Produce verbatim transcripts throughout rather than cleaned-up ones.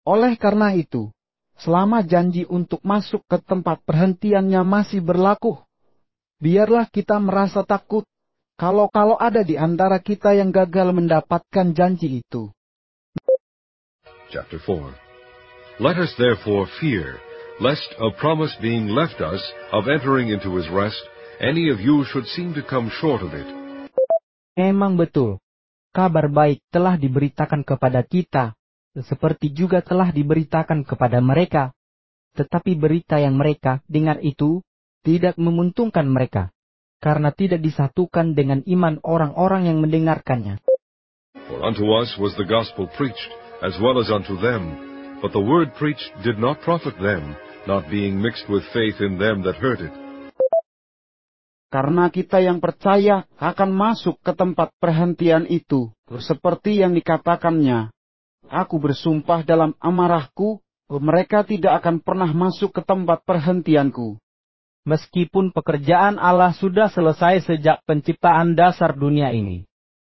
Oleh karena itu, selama janji untuk masuk ke tempat perhentiannya masih berlaku, biarlah kita merasa takut kalau-kalau ada di antara kita yang gagal mendapatkan janji itu. Chapter four. Let us therefore fear, lest a promise being left us of entering into his rest, any of you should seem to come short of it. Memang betul, kabar baik telah diberitakan kepada kita, seperti juga telah diberitakan kepada mereka. Tetapi berita yang mereka dengar itu tidak menguntungkan mereka, karena tidak disatukan dengan iman orang-orang yang mendengarkannya. For unto us was the gospel preached, as well as unto them, but the word preached did not profit them, not being mixed with faith in them that heard it. Karena kita yang percaya akan masuk ke tempat perhentian itu, seperti yang dikatakannya, aku bersumpah dalam amarahku, mereka tidak akan pernah masuk ke tempat perhentianku. Meskipun pekerjaan Allah sudah selesai sejak penciptaan dasar dunia ini.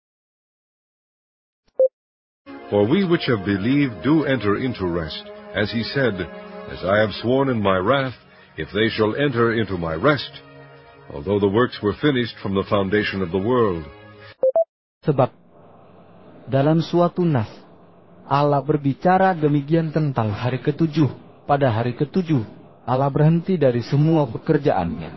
For we which have believed do enter into rest, as he said, as I have sworn in my wrath, if they shall enter into my rest, although the works were finished from the foundation of the world. Sebab dalam suatu nas, Allah berbicara demikian tentang hari ketujuh. Pada hari ketujuh, Allah berhenti dari semua pekerjaannya.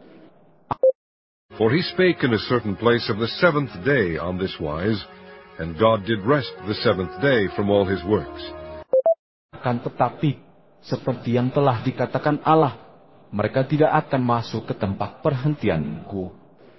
For he spake in a certain place of the seventh day on this wise, and God did rest the seventh day from all his works. Akan tetapi, seperti yang telah dikatakan Allah, mereka tidak akan masuk ke tempat perhentianku.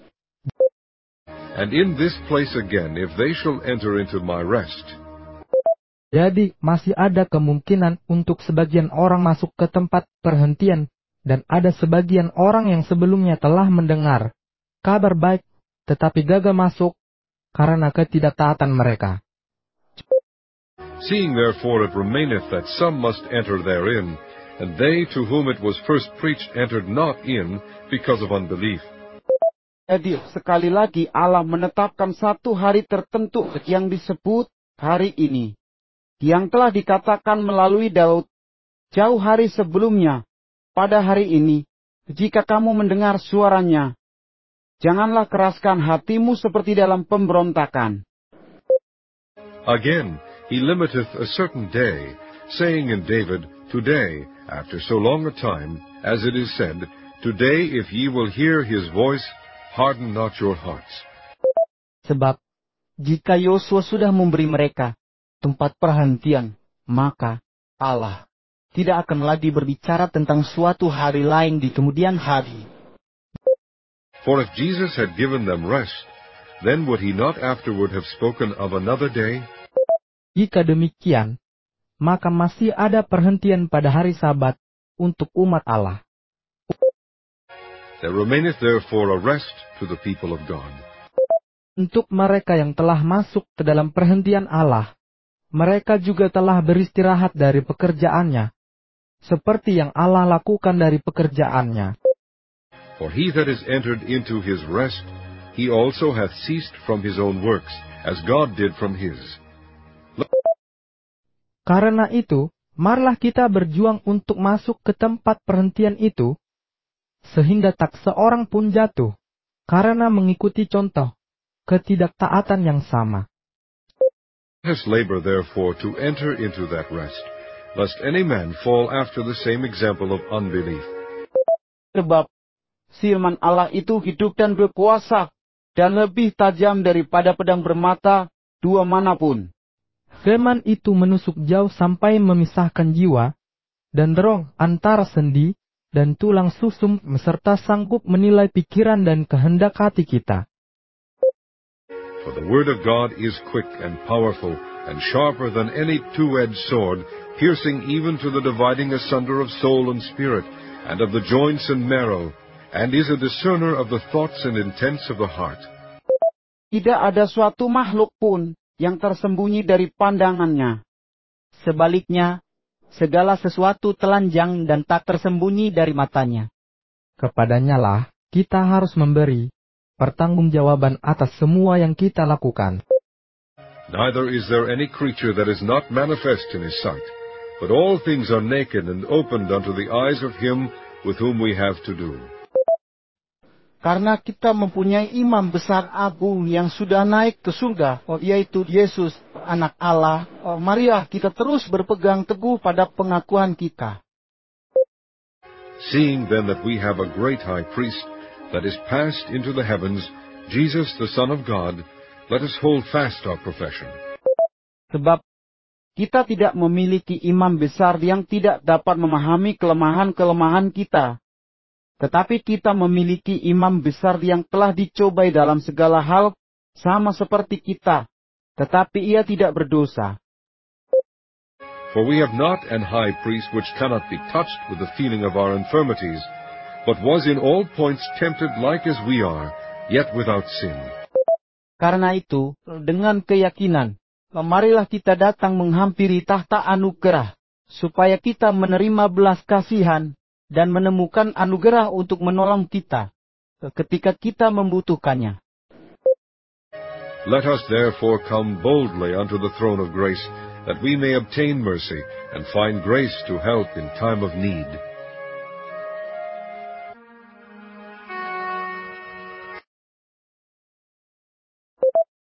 And in this place again, if they shall enter into my rest. Jadi, masih ada kemungkinan untuk sebagian orang masuk ke tempat perhentian, dan ada sebagian orang yang sebelumnya telah mendengar kabar baik, tetapi gagal masuk karena ketidaktaatan mereka. Seeing therefore it remaineth that some must enter therein, and they to whom it was first preached entered not in, because of unbelief. Jadi, sekali lagi Allah menetapkan satu hari tertentu yang disebut hari ini, yang telah dikatakan melalui Daud, jauh hari sebelumnya, pada hari ini, jika kamu mendengar suaranya, janganlah keraskan hatimu seperti dalam pemberontakan. Again, he limiteth a certain day, saying in David, Today, after so long a time, as it is said, Today if ye will hear his voice, harden not your hearts. Sebab, jika Yosua sudah memberi mereka tempat perhentian, maka Allah tidak akan lagi berbicara tentang suatu hari lain di kemudian hari. For if Jesus had given them rest, then would he not afterward have spoken of another day? Jika demikian, maka masih ada perhentian pada hari Sabat untuk umat Allah. There remaineth therefore a rest to the people of God. Untuk mereka yang telah masuk ke dalam perhentian Allah, mereka juga telah beristirahat dari pekerjaannya, seperti yang Allah lakukan dari pekerjaannya. For he that is entered into his rest, he also hath ceased from his own works, as God did from his. Karena itu, marilah kita berjuang untuk masuk ke tempat perhentian itu, sehingga tak seorang pun jatuh, karena mengikuti contoh ketidaktaatan yang sama. Let us labor therefore to enter into that rest, lest any man fall after the same example of unbelief. Sebab firman Allah itu hidup dan berkuasa, dan lebih tajam daripada pedang bermata dua manapun. Firman itu menusuk jauh sampai memisahkan jiwa dan roh antara sendi dan tulang susum, serta sanggup menilai pikiran dan kehendak hati kita. For the word of God is quick and powerful, and sharper than any two-edged sword, piercing even to the dividing asunder of soul and spirit, and of the joints and marrow, and is a discerner of the thoughts and intents of the heart. Tidak ada suatu makhluk pun yang tersembunyi dari pandangannya. Sebaliknya, segala sesuatu telanjang dan tak tersembunyi dari matanya. Kepadanya lah kita harus memberi pertanggungjawaban atas semua yang kita lakukan. Neither is there any creature that is not manifest in his sight, but all things are naked and opened unto the eyes of him with whom we have to do. Karena kita mempunyai imam besar agung yang sudah naik ke surga, yaitu Yesus, anak Allah, marilah kita terus berpegang teguh pada pengakuan kita. Seeing then that we have a great high priest that is passed into the heavens, Jesus the Son of God, let us hold fast our profession. Sebab kita tidak memiliki imam besar yang tidak dapat memahami kelemahan-kelemahan kita. Tetapi kita memiliki imam besar yang telah dicobai dalam segala hal, sama seperti kita, tetapi ia tidak berdosa. For we have not an high priest which cannot be touched with the feeling of our infirmities, but was in all points tempted like as we are, yet without sin. Karena itu, dengan keyakinan, marilah kita datang menghampiri tahta anugerah, supaya kita menerima belas kasihan, dan menemukan anugerah untuk menolong kita, ketika kita membutuhkannya. Let us therefore come boldly unto the throne of grace, that we may obtain mercy, and find grace to help in time of need.